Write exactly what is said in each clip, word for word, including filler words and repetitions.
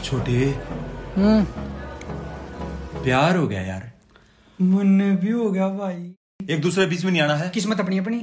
छोटे हम्म प्यार हो गया यार। मन भी हो गया भाई। एक दूसरे बीच में नहीं आना है। किस्मत अपनी अपनी।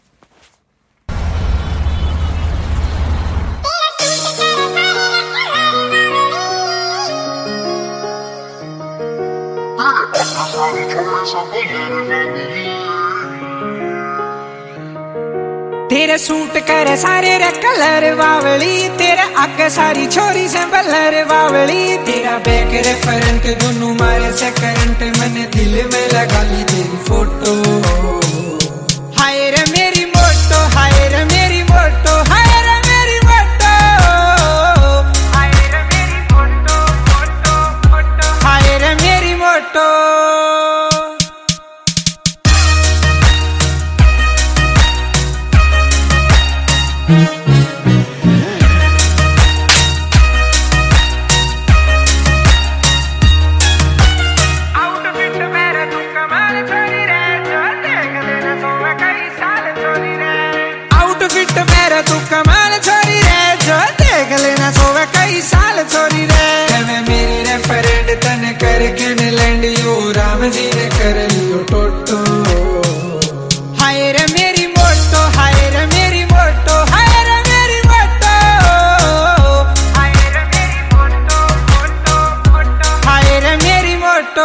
तेरे सूट करे सारे रे कलर बावली, तेरे आगे सारी छोरी से बलर बावली, तेरा बैक रे फ्रंट दोनों मारे से करंट, मैंने दिल में लगा ली तेरी फोटो। हाय रे मेरी मोटो, हाय रे मेरी मोटो, हाय रे मेरी मोटो, हाय रे मेरी मोटो मोटो मोटो, हाय रे मेरी मोटो। आउटफिट मेरा तू कमाल छोरी रे, जो देख लेना सोवे कई साल छोरी रे। मैं मेरी रे फ्रेंड तने करके ने लैंड यो राम जी ने कर लियो टोटो। हाय रे मेरी मोटो, हाय रे मेरी मोटो, हाय रे मेरी मोटो, हाय रे मेरी मोटो मोटो मोटो, हाय रे मेरी मोटो।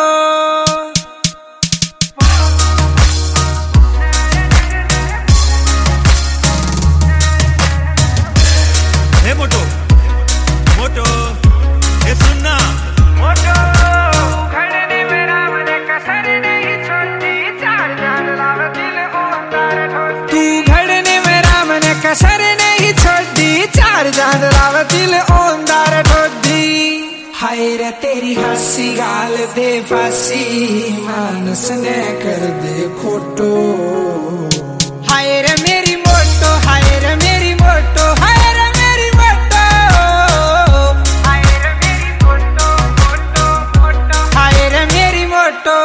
मोटो मोटो ए सुनना मोटो, खड़ने में राम ने कसर नहीं छोड़ी, चार चांद लावे दिल ओंदार ठोडी। तू घड़ने में राम ने कसर नहीं छोड़ी, चार चांद लावे दिल ओंदार ठोडी। हाय रे तेरी हंसी गाल दे फासी, मानस ने कर दे खोटो। हाय रे मेरी मोटो, हाय रे मेरी मोटो, हाय रे मेरी मोटो, हाय रे मेरी मोटो मोटो मोटो, हाय रे मेरी मोटो।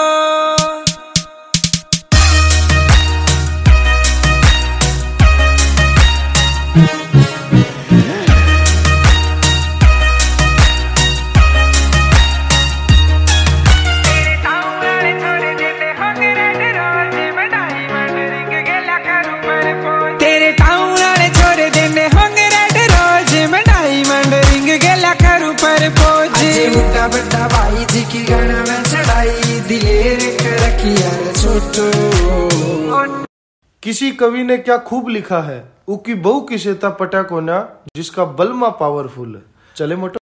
तेरे टाउन वाले छोरे देने होंगे रेड रोज, मैं डायमंड रिंग गेला करूं पर पोज। उठा बड़ा भाई जी की गाना में चढ़ाई, दिलेर कर रखी यार छोटो। किसी कवि ने क्या खूब लिखा है, उकी बहु किसेता पटा कोना, जिसका बलमा पावरफुल है। चले मोटो।